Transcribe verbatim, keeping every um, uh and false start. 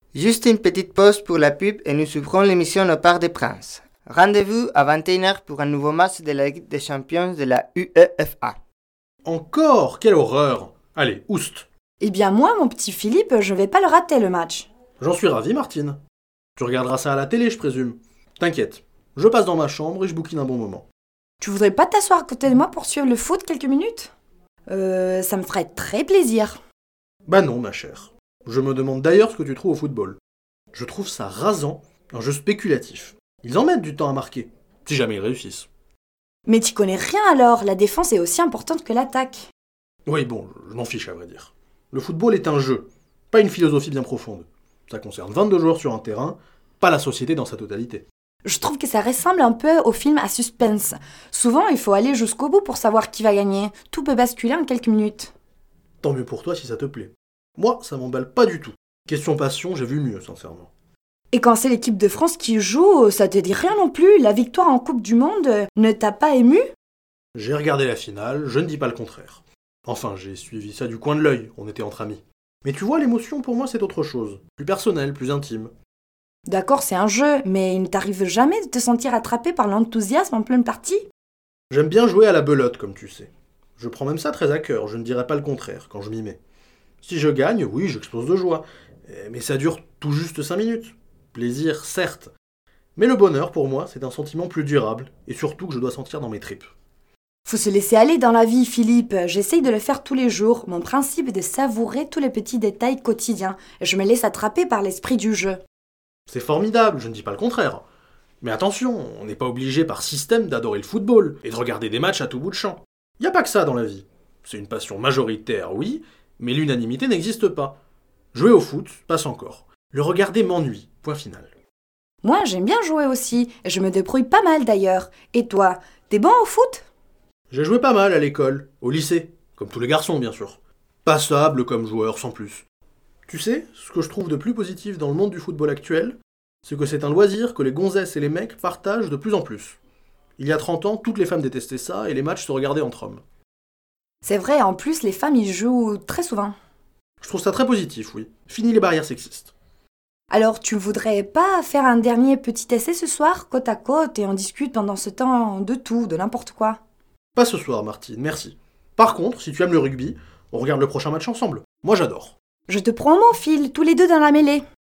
Juste une petite pause pour la pub et nous ouvrons l'émission Au Parc des Princes. Rendez-vous à vingt et une heures pour un nouveau match de la Ligue des Champions de la U E F A. Encore? Quelle horreur! Allez, oust! Eh bien moi, mon petit Philippe, je vais pas le rater le match. J'en suis ravi, Martine. Tu regarderas ça à la télé, je présume. T'inquiète, je passe dans ma chambre et je bouquine un bon moment. Tu voudrais pas t'asseoir à côté de moi pour suivre le foot quelques minutes? Euh, ça me ferait très plaisir. Bah non, ma chère. Je me demande d'ailleurs ce que tu trouves au football. Je trouve ça rasant, un jeu spéculatif. Ils en mettent du temps à marquer, si jamais ils réussissent. Mais t'y connais rien alors, la défense est aussi importante que l'attaque. Oui, bon, je m'en fiche à vrai dire. Le football est un jeu, pas une philosophie bien profonde. Ça concerne vingt-deux joueurs sur un terrain, pas la société dans sa totalité. Je trouve que ça ressemble un peu au film à suspense. Souvent, il faut aller jusqu'au bout pour savoir qui va gagner. Tout peut basculer en quelques minutes. Tant mieux pour toi si ça te plaît. Moi, ça m'emballe pas du tout. Question passion, j'ai vu mieux, sincèrement. Et quand c'est l'équipe de France qui joue, ça te dit rien non plus? La victoire en Coupe du Monde ne t'a pas ému? J'ai regardé la finale, je ne dis pas le contraire. Enfin, j'ai suivi ça du coin de l'œil, on était entre amis. Mais tu vois, l'émotion pour moi c'est autre chose. Plus personnel, plus intime. D'accord, c'est un jeu, mais il ne t'arrive jamais de te sentir attrapé par l'enthousiasme en pleine partie? J'aime bien jouer à la belote, comme tu sais. Je prends même ça très à cœur, je ne dirais pas le contraire, quand je m'y mets. Si je gagne, oui, j'explose de joie. Mais ça dure tout juste cinq minutes. Plaisir, certes. Mais le bonheur, pour moi, c'est un sentiment plus durable, et surtout que je dois sentir dans mes tripes. Faut se laisser aller dans la vie, Philippe. J'essaye de le faire tous les jours. Mon principe est de savourer tous les petits détails quotidiens. Et je me laisse attraper par l'esprit du jeu. C'est formidable, je ne dis pas le contraire. Mais attention, on n'est pas obligé par système d'adorer le football et de regarder des matchs à tout bout de champ. Y a pas que ça dans la vie. C'est une passion majoritaire, oui, mais l'unanimité n'existe pas. Jouer au foot, passe encore. Le regarder m'ennuie, point final. Moi, j'aime bien jouer aussi. Et je me débrouille pas mal d'ailleurs. Et toi, t'es bon au foot? J'ai joué pas mal à l'école, au lycée, comme tous les garçons bien sûr. Passable comme joueur, sans plus. Tu sais, ce que je trouve de plus positif dans le monde du football actuel, c'est que c'est un loisir que les gonzesses et les mecs partagent de plus en plus. Il y a trente ans, toutes les femmes détestaient ça et les matchs se regardaient entre hommes. C'est vrai, en plus, les femmes y jouent très souvent. Je trouve ça très positif, oui. Fini les barrières sexistes. Alors, tu voudrais pas faire un dernier petit essai ce soir, côte à côte, et on discute pendant ce temps de tout, de n'importe quoi? Pas ce soir, Martine, merci. Par contre, si tu aimes le rugby, on regarde le prochain match ensemble. Moi, j'adore. Je te prends mon fil, tous les deux dans la mêlée.